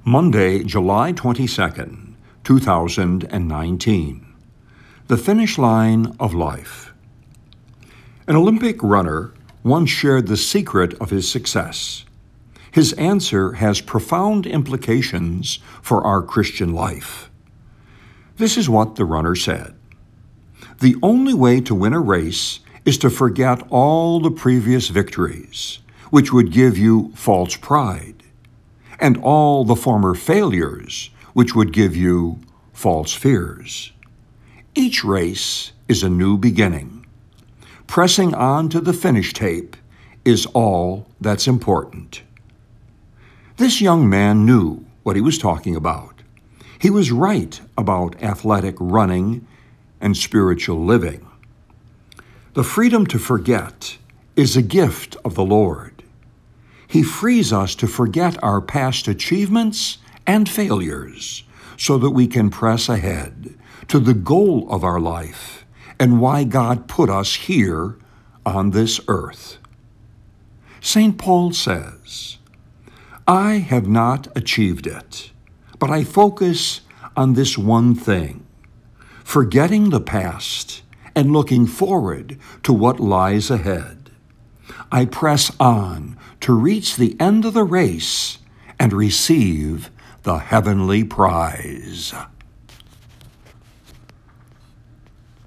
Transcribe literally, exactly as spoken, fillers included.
Monday, July twenty-second, two thousand nineteen. The Finish Line of Life. An Olympic runner once shared the secret of his success. His answer has profound implications for our Christian life. This is what the runner said: "The only way to win a race is to forget all the previous victories, which would give you false pride, and all the former failures, which would give you false fears. Each race is a new beginning. Pressing on to the finish tape is all that's important." This young man knew what he was talking about. He was right about athletic running and spiritual living. The freedom to forget is a gift of the Lord. He frees us to forget our past achievements and failures so that we can press ahead to the goal of our life and why God put us here on this earth. Saint Paul says, "I have not achieved it, but I focus on this one thing, forgetting the past and looking forward to what lies ahead. I press on to reach the end of the race and receive the heavenly prize."